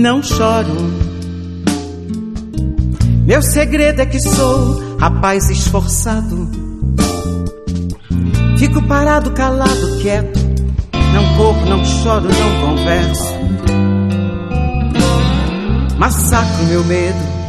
não choro. Meu segredo é que sou rapaz esforçado. Fico parado, calado, quieto. Não corro, não choro, não converso. Massacro meu medo